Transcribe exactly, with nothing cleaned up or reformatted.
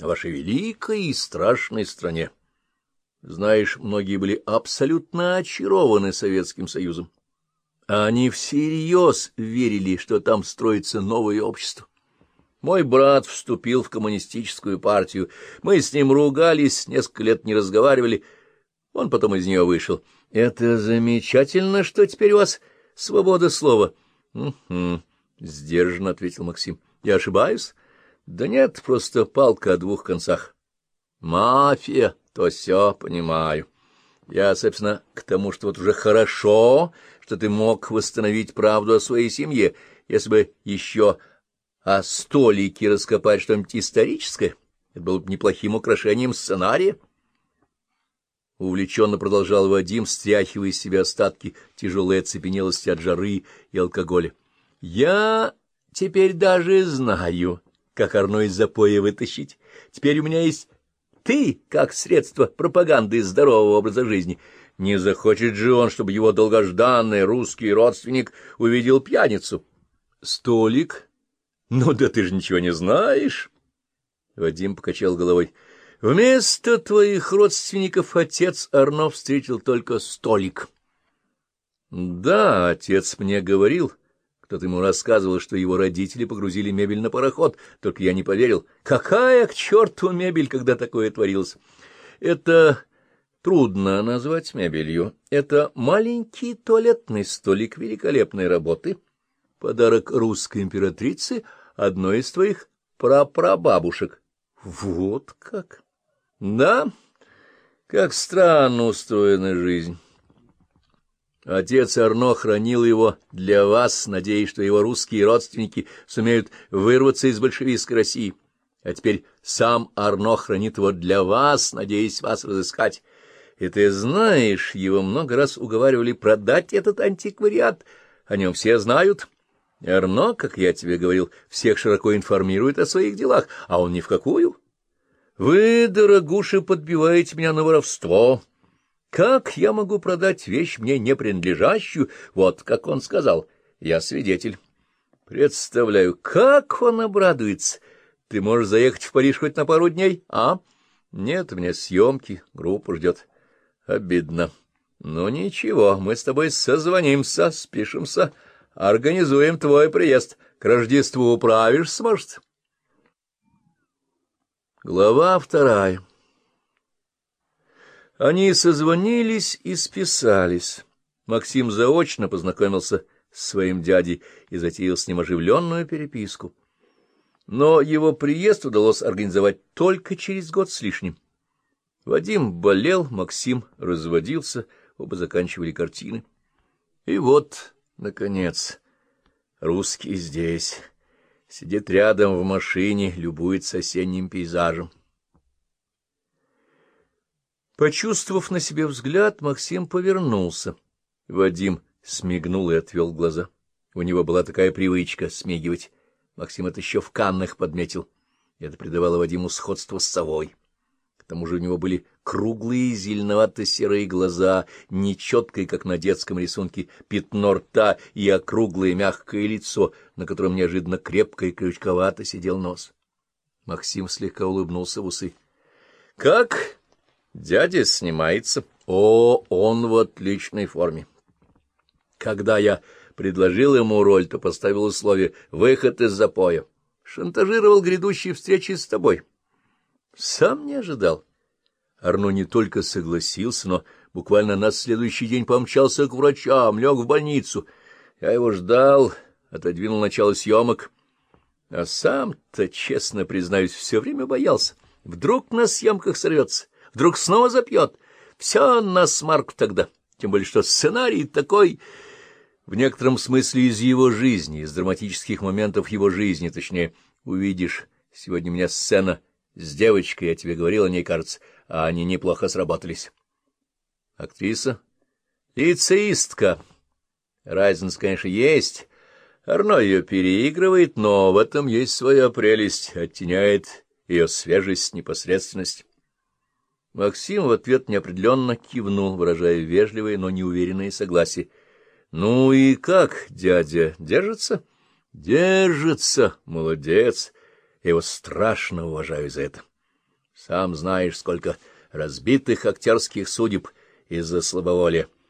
о вашей великой и страшной стране. Знаешь, многие были абсолютно очарованы Советским Союзом. Они всерьез верили, что там строится новое общество. Мой брат вступил в коммунистическую партию. Мы с ним ругались, несколько лет не разговаривали. Он потом из нее вышел. Это замечательно, что теперь у вас свобода слова. — Угу, — сдержанно ответил Максим. — Я ошибаюсь? — Да нет, просто палка о двух концах. — Мафия, то все понимаю. Я, собственно, к тому, что вот уже хорошо, что ты мог восстановить правду о своей семье, если бы еще о столике раскопать что-нибудь историческое. Это было бы неплохим украшением сценария. Увлеченно продолжал Вадим, стряхивая из себя остатки тяжелой оцепенелости от жары и алкоголя. — Я теперь даже знаю, как Арно из запоя вытащить. Теперь у меня есть ты, как средство пропаганды здорового образа жизни. Не захочет же он, чтобы его долгожданный русский родственник увидел пьяницу. — Столик? Ну да ты же ничего не знаешь. Вадим покачал головой. Вместо твоих родственников отец Арно встретил только столик. Да, отец мне говорил, кто-то ему рассказывал, что его родители погрузили мебель на пароход, только я не поверил. Какая к черту мебель, когда такое творилось? Это трудно назвать мебелью. Это маленький туалетный столик великолепной работы, подарок русской императрицы, одной из твоих прапрабабушек. Вот как! Да, как странно устроена жизнь. Отец Арно хранил его для вас, надеясь, что его русские родственники сумеют вырваться из большевистской России. А теперь сам Арно хранит его для вас, надеясь вас разыскать. И ты знаешь, его много раз уговаривали продать этот антиквариат. О нем все знают. Арно, как я тебе говорил, всех широко информирует о своих делах, а он ни в какую. Вы, дорогуша, подбиваете меня на воровство. Как я могу продать вещь мне не принадлежащую? Вот как он сказал. Я свидетель. Представляю, как он обрадуется. Ты можешь заехать в Париж хоть на пару дней, а? Нет, у меня съемки, группа ждет. Обидно. Ну, ничего, мы с тобой созвонимся, спишемся, организуем твой приезд. К Рождеству управишься, может? Глава вторая. Они созвонились и списались. Максим заочно познакомился с своим дядей и затеял с ним оживленную переписку. Но его приезд удалось организовать только через год с лишним. Вадим болел, Максим разводился, оба заканчивали картины. И вот, наконец, русский здесь. Сидит рядом в машине, любуется осенним пейзажем. Почувствовав на себе взгляд, Максим повернулся. Вадим смигнул и отвел глаза. У него была такая привычка смигивать. Максим это еще в Каннах подметил. Это придавало Вадиму сходство с совой. К тому же у него были круглые зеленовато-серые глаза, нечеткое, как на детском рисунке, пятно рта и округлое мягкое лицо, на котором неожиданно крепко и крючковато сидел нос. Максим слегка улыбнулся в усы. — Как? Дядя снимается? О, он в отличной форме. Когда я предложил ему роль, то поставил условие «выход из запоя». Шантажировал грядущие встречи с тобой. Сам не ожидал. Арно не только согласился, но буквально на следующий день помчался к врачам, лег в больницу. Я его ждал, отодвинул начало съемок. А сам-то, честно признаюсь, все время боялся. Вдруг на съемках сорвется, вдруг снова запьет. Все на смарк тогда. Тем более, что сценарий такой... В некотором смысле из его жизни, из драматических моментов его жизни, точнее, увидишь, сегодня у меня сцена с девочкой, я тебе говорил о ней, кажется, а они неплохо сработались. Актриса? Лицеистка. Разница, конечно, есть. Арно ее переигрывает, но в этом есть своя прелесть, оттеняет ее свежесть, непосредственность. Максим в ответ неопределенно кивнул, выражая вежливое, но неуверенное согласие. — Ну и как, дядя, держится? — Держится, молодец. Я его страшно уважаю за это. Сам знаешь, сколько разбитых актерских судеб из-за слабоволия.